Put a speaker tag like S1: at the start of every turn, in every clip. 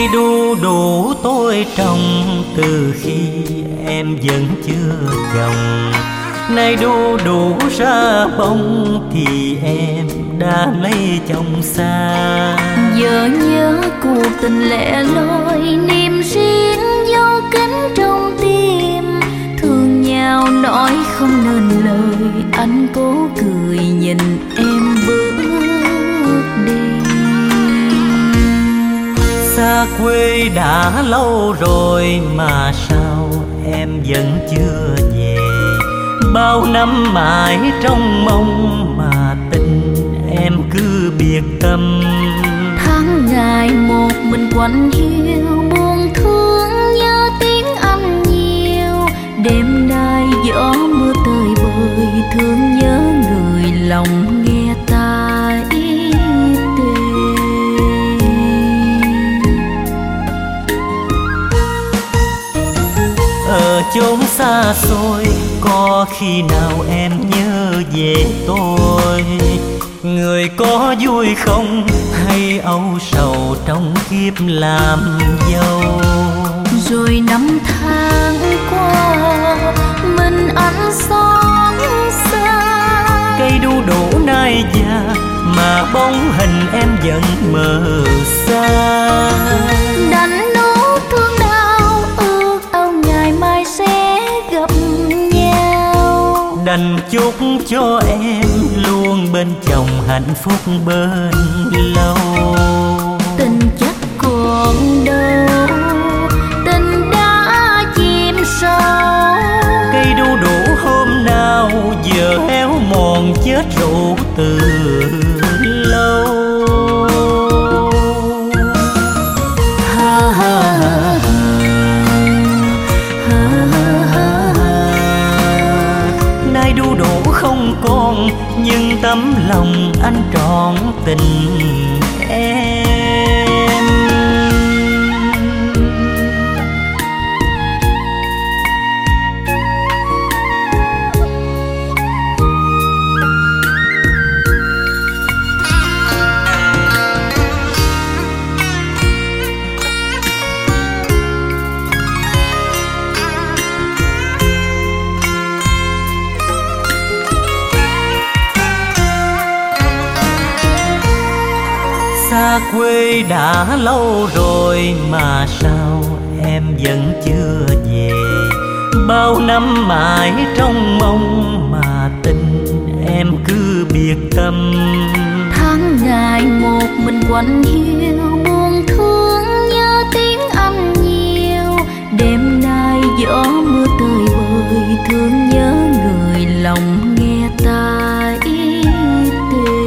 S1: Cây đu đủ tôi trồng từ khi em vẫn chưa chồng. Nay đu đủ ra bông thì em đã lấy chồng xa.
S2: Giờ nhớ cuộc tình lẻ loi, niềm riêng dấu kín trong tim. Thương nhau nói không nên lời, anh cố cười nhìn em bước đi.
S1: Xa quê đã lâu rồi mà sao em vẫn chưa về. Bao năm mãi trong mong mà tình em cứ biệt tâm.
S2: Tháng ngày một mình quạnh hiu, buồn thương nhớ tiếng anh nhiều. Đêm nay gió mưa tơi bời, thương nhớ người lòng nghe ta ý tê.
S1: Ở chốn xa xôi có khi nào em nhớ về tôi. Người có vui không hay âu sầu trong kiếp làm dâu.
S2: Rồi năm tháng qua mình anh xót xa.
S1: Cây đu đủ nay già mà bóng hình em vẫn mờ xa.
S2: Đành nốt thương đau ước ao ngày mai sẽ gặp nhau.
S1: Đành chúc cho em luôn bên chồng hạnh phúc bên lâu.
S2: Tình chắc còn đâu, tình đã chìm sâu.
S1: Cây đu đủ hôm nào giờ héo mòn chết rũ từ lâu. Ha ha ha nay đu đủ không còn nhưng tấm lòng anh trọn tình em. Xa quê đã lâu rồi mà sao em vẫn chưa về. Bao năm mãi trong mong mà tình em cứ biệt tâm.
S2: Tháng ngày một mình quạnh hiu, buồn thương nhớ tiếng anh nhiều. Đêm nay gió mưa tơi bời, thương nhớ người lòng nghe ta ý tê.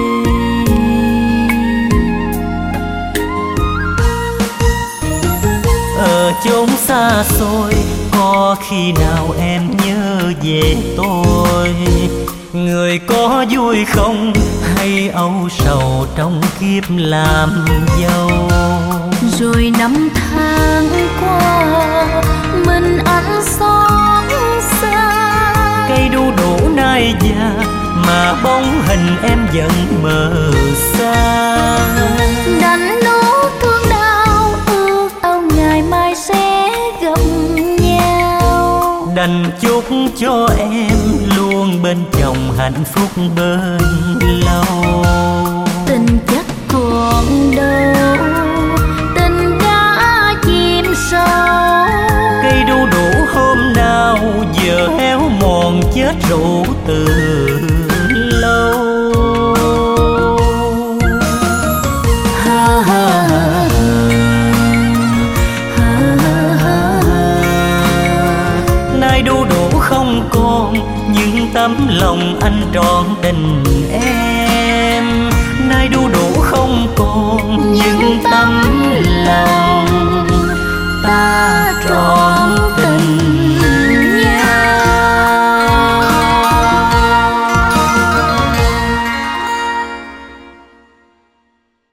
S1: Ở chốn xa xôi có khi nào em nhớ về tôi. Người có vui không hay âu sầu trong kiếp làm dâu.
S2: Rồi năm tháng qua mình anh xót xa.
S1: Cây đu đủ nay già mà bóng hình em vẫn mờ xa.
S2: Đành nốt thương đau ước ao ngày mai sẽ gặp nhau.
S1: Đành chúc cho em luôn bên chồng hạnh phúc bên lâu.
S2: Tình chắc còn đâu, tình đã chìm sâu.
S1: Cây đu đủ hôm nào giờ héo mòn chết rũ từ lâu. Ha ha nay đu đủ không còn nhưng tấm lòng anh trọn tình em. Nay đu đủ không còn nhưng tấm